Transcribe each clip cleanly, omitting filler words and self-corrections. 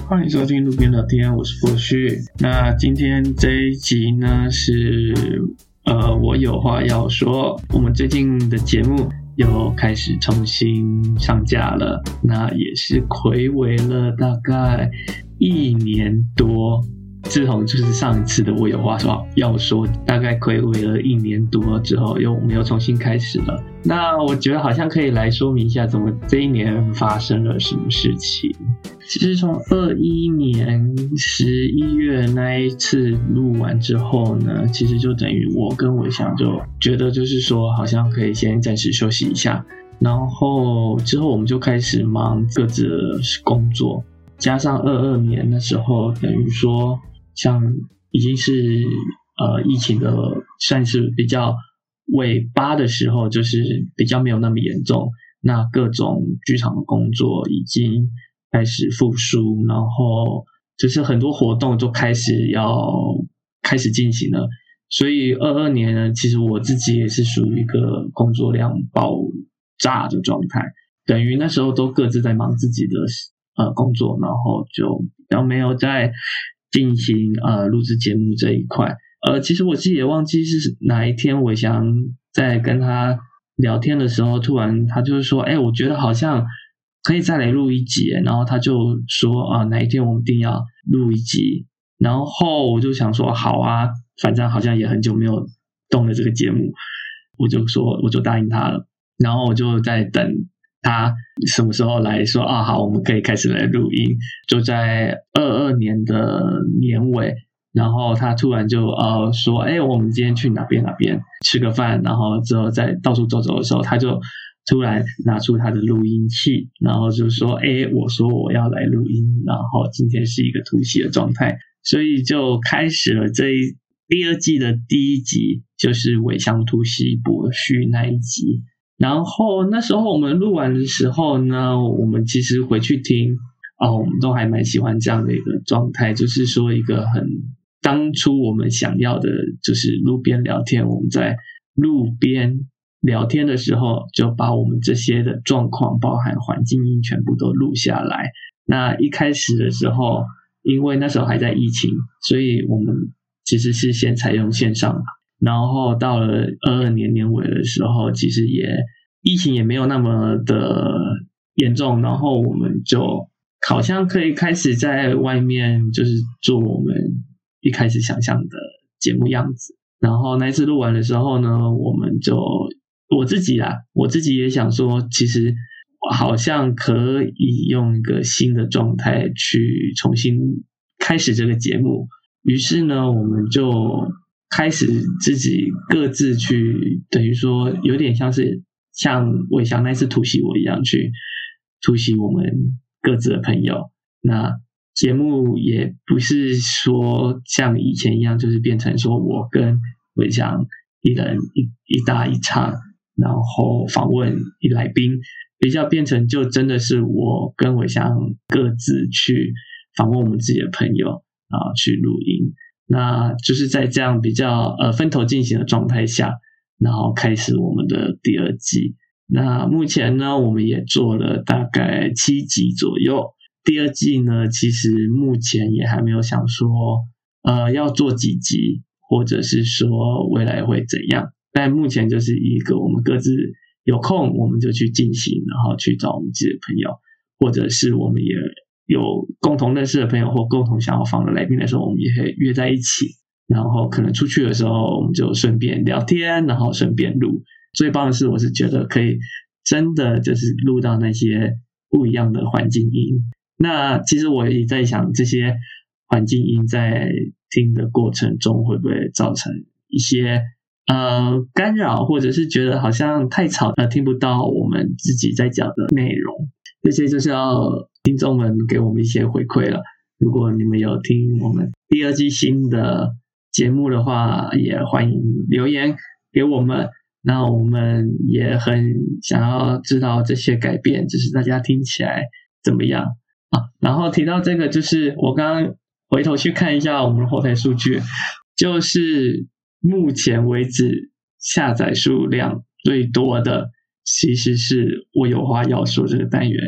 欢迎收听路边聊天，我是博旭。那今天这一集呢是我有话要说。我们最近的节目又开始重新上架了，那也是睽违了大概1年多。自从就是上一次的我有话要说，大概睽违了1年多之后，我们又重新开始了。那我觉得好像可以来说明一下，怎么这一年发生了什么事情。其实从21年11月那一次录完之后呢，其实就等于我跟伟翔就觉得就是说好像可以先暂时休息一下，然后之后我们就开始忙各自的工作，加上22年那时候等于说像已经是疫情的算是比较尾巴的时候，就是比较没有那么严重，那各种剧场的工作已经开始复苏，然后就是很多活动都开始进行了。所以22年呢，其实我自己也是属于一个工作量爆炸的状态，等于那时候都各自在忙自己的工作，然后就比较没有在进行录制节目这一块。其实我自己也忘记是哪一天伟翔在跟他聊天的时候，突然他就是说我觉得好像可以再来录一集，然后他就说哪一天我们一定要录一集，然后我就想说好啊，反正好像也很久没有动了这个节目，我就答应他了，然后我就在等他什么时候来说好，我们可以开始来录音。就在22年的年尾，然后他突然就说我们今天去哪边吃个饭，然后之后在到处走走的时候，他就突然拿出他的录音器，然后就说我说我要来录音，然后今天是一个突袭的状态，所以就开始了第二季的第一集，就是尾翔突袭博旭那一集。然后那时候我们录完的时候呢，我们其实回去听我们都还蛮喜欢这样的一个状态，就是说一个很当初我们想要的，就是路边聊天。我们在路边聊天的时候，就把我们这些的状况，包含环境音全部都录下来。那一开始的时候，因为那时候还在疫情，所以我们其实是先采用线上，然后到了22年年尾的时候，其实疫情也没有那么的严重，然后我们就好像可以开始在外面就是做我们一开始想象的节目样子。然后那一次录完的时候呢，我自己也想说，其实好像可以用一个新的状态去重新开始这个节目。于是呢，我们就开始自己各自去，等于说有点像伟翔那次突袭我一样，去突袭我们各自的朋友。那节目也不是说像以前一样，就是变成说我跟伟翔一人一搭一唱，然后访问一来宾，比较变成就真的是我跟伟翔各自去访问我们自己的朋友，然后去录音。那就是在这样比较分头进行的状态下，然后开始我们的第二季。那目前呢，我们也做了大概7集左右。第二季呢，其实目前也还没有想说要做几集，或者是说未来会怎样。但目前就是一个我们各自有空我们就去进行，然后去找我们自己的朋友，或者是我们也有共同认识的朋友或共同想要访的来宾的时候，我们也可以约在一起，然后可能出去的时候我们就顺便聊天，然后顺便录。最棒的是我是觉得可以真的就是录到那些不一样的环境音。那其实我也在想，这些环境音在听的过程中会不会造成一些干扰，或者是觉得好像太吵听不到我们自己在讲的内容。这些就是要听众们给我们一些回馈了。如果你们有听我们第二季新的节目的话，也欢迎留言给我们。那我们也很想要知道这些改变就是大家听起来怎么样然后提到这个，就是我刚刚回头去看一下我们的后台数据，就是目前为止下载数量最多的其实是我有话要说这个单元，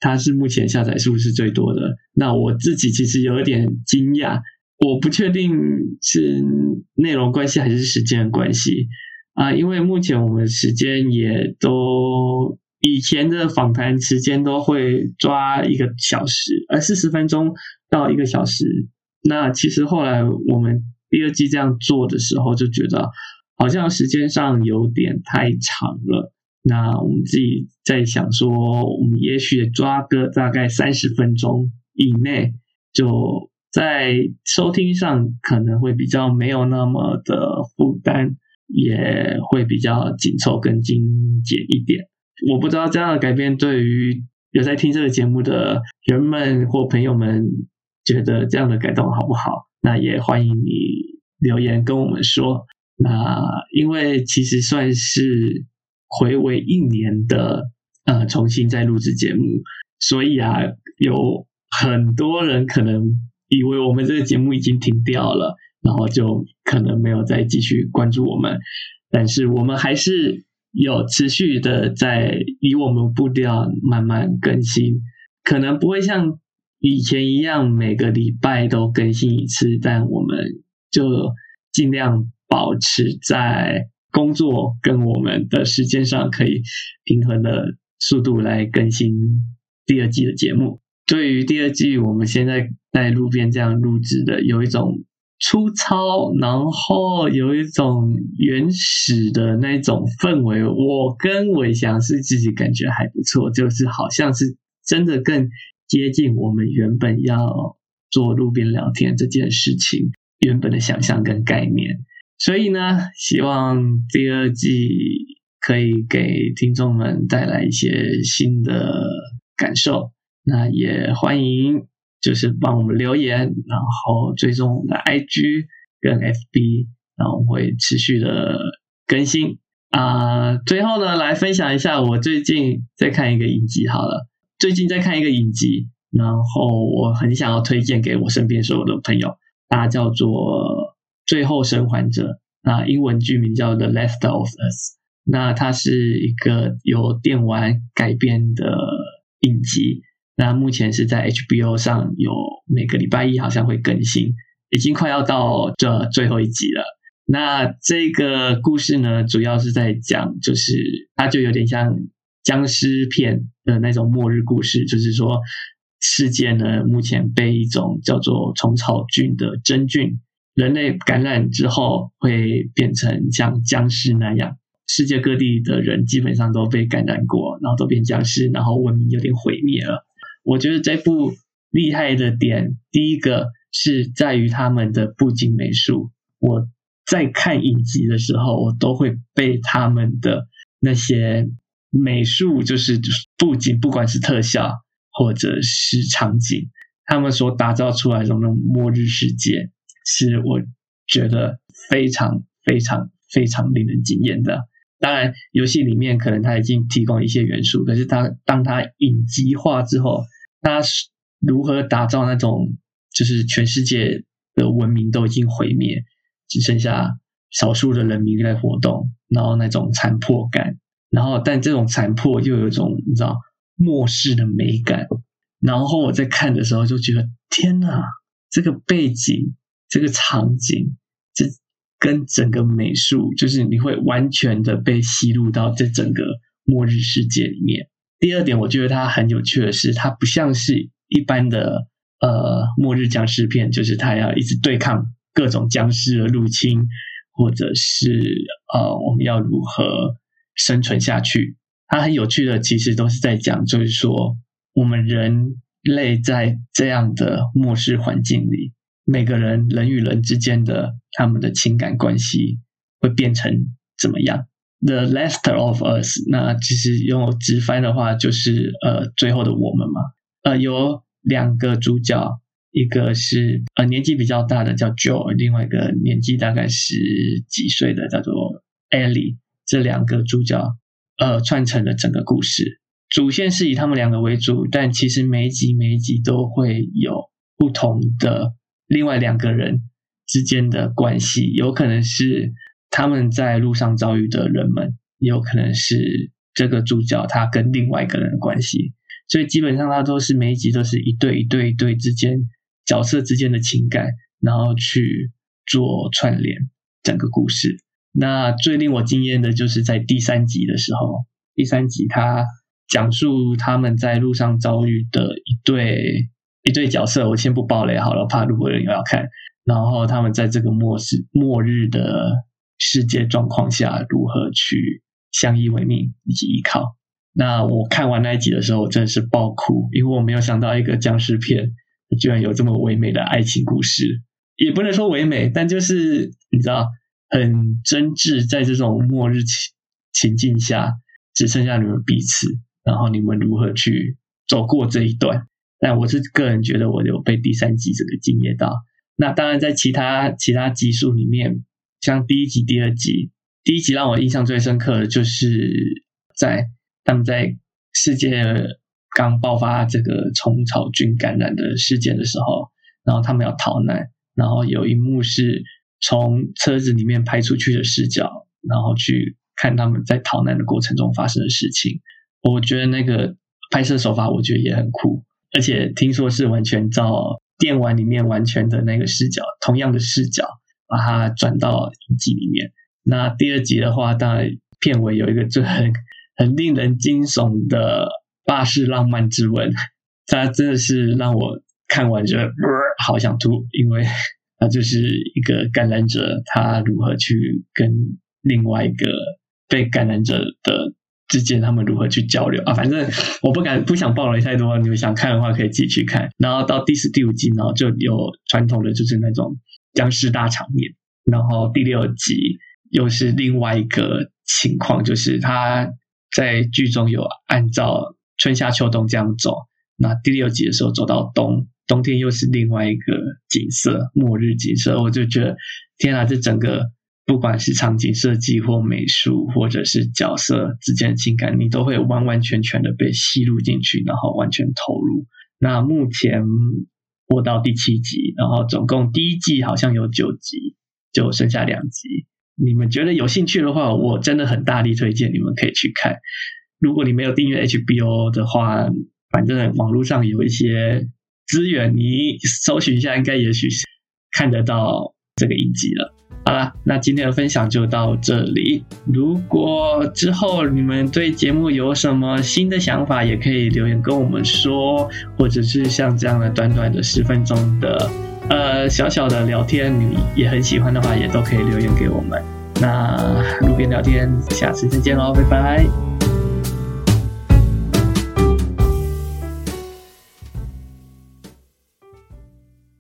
它是目前下载数是最多的。那我自己其实有一点惊讶，我不确定是内容关系还是时间的关系因为目前我们时间也都以前的访谈时间都会抓1个小时，40分钟到1个小时。那其实后来我们第二季这样做的时候，就觉得好像时间上有点太长了。那我们自己在想说，我们也许抓个大概30分钟以内，就在收听上可能会比较没有那么的负担，也会比较紧凑跟精简一点。我不知道这样的改变对于有在听这个节目的人们或朋友们觉得这样的改动好不好？那也欢迎你留言跟我们说。那因为其实算是睽违1年的重新再录制节目，所以有很多人可能以为我们这个节目已经停掉了，然后就可能没有再继续关注我们。但是我们还是有持续的在以我们步调慢慢更新，可能不会像以前一样每个礼拜都更新一次，但我们就尽量保持在工作跟我们的时间上可以平衡的速度来更新第二季的节目。对于第二季我们现在在路边这样录制的，有一种粗糙，然后有一种原始的那种氛围，我跟伟翔是自己感觉还不错，就是好像是真的更接近我们原本要做路边聊天这件事情原本的想象跟概念。所以呢，希望第二季可以给听众们带来一些新的感受。那也欢迎就是帮我们留言，然后追踪我们的 IG 跟 FB， 然后我们会持续的更新最后呢，来分享一下我最近在看一个影集好了。最近在看一个影集，然后我很想要推荐给我身边所有的朋友，它叫做最后生还者，英文剧名叫 The Last of Us。 那它是一个由电玩改编的影集，那目前是在 HBO 上有每个礼拜一好像会更新，已经快要到这最后一集了。那这个故事呢，主要是在讲，就是它就有点像僵尸片的那种末日故事，就是说世界呢目前被一种叫做虫草菌的真菌，人类感染之后会变成像僵尸那样，世界各地的人基本上都被感染过，然后都变僵尸，然后文明有点毁灭了。我觉得这部厉害的点，第一个是在于他们的布景美术，我在看影集的时候我都会被他们的那些美术，就是布景，不管是特效或者是场景，他们所打造出来的那种末日世界，是我觉得非常非常非常令人惊艳的。当然游戏里面可能它已经提供一些元素，可是当它影集化之后，它如何打造那种就是全世界的文明都已经毁灭，只剩下少数的人民在活动，然后那种残破感，然后但这种残破又有一种你知道末世的美感。然后我在看的时候就觉得天哪，这个背景，这个场景，这跟整个美术，就是你会完全的被吸入到这整个末日世界里面。第二点，我觉得它很有趣的是，它不像是一般的末日僵尸片，就是它要一直对抗各种僵尸的入侵，或者是我们要如何生存下去。它很有趣的其实都是在讲，就是说我们人类在这样的末世环境里，每个人与人之间的他们的情感关系会变成怎么样。 The Last of Us， 那其实用直翻的话就是最后的我们嘛。有2个主角，一个是年纪比较大的叫 Joel， 另外一个年纪大概10几岁的叫做 Ellie。 这2个主角串成了整个故事，主线是以他们2个为主，但其实每一集都会有不同的另外2个人之间的关系，有可能是他们在路上遭遇的人们，也有可能是这个主角他跟另外一个人的关系。 所以基本上它都是每一集都是一对之间角色之间的情感，然后去做串联整个故事。那最令我惊艳的就是在第3集的时候，第3集它讲述他们在路上遭遇的一对角色，我先不爆雷好了，怕如果有人要看。然后他们在这个末日的世界状况下如何去相依为命以及依靠。那我看完那一集的时候我真的是爆哭，因为我没有想到一个僵尸片居然有这么唯美的爱情故事，也不能说唯美，但就是你知道很真挚，在这种末日情境下只剩下你们彼此，然后你们如何去走过这一段。但我是个人觉得我有被第3集这个惊艳到。那当然在其他集数里面，像第1集第2集，第1集让我印象最深刻的就是他们在世界刚爆发这个虫草菌感染的事件的时候，然后他们要逃难，然后有一幕是从车子里面拍出去的视角，然后去看他们在逃难的过程中发生的事情。我觉得那个拍摄手法我觉得也很酷，而且听说是完全照电玩里面完全的那个视角，同样的视角把它转到影集里面。那第2集的话，当然片尾有一个就很令人惊悚的巴士浪漫之吻，它真的是让我看完觉得好想吐，因为它就是一个感染者他如何去跟另外一个被感染者的之间他们如何去交流啊，反正我不想爆雷太多，你们想看的话可以自己去看。然后到第4、第5集，然后就有传统的就是那种僵尸大场面，然后第6集又是另外一个情况，就是他在剧中有按照春夏秋冬这样走，那第6集的时候走到冬天又是另外一个景色，末日景色。我就觉得天啊，这整个不管是场景设计或美术或者是角色之间的情感，你都会完完全全的被吸入进去，然后完全投入。那目前播到第7集，然后总共第1季好像有9集，就剩下2集。你们觉得有兴趣的话，我真的很大力推荐你们可以去看。如果你没有订阅 HBO 的话，反正网络上有一些资源，你搜寻一下应该也许看得到这个影集了。好啦，那今天的分享就到这里。如果之后你们对节目有什么新的想法，也可以留言跟我们说，或者是像这样的短短的10分钟的小小的聊天，你也很喜欢的话，也都可以留言给我们。那路边聊天，下次再见咯，拜拜。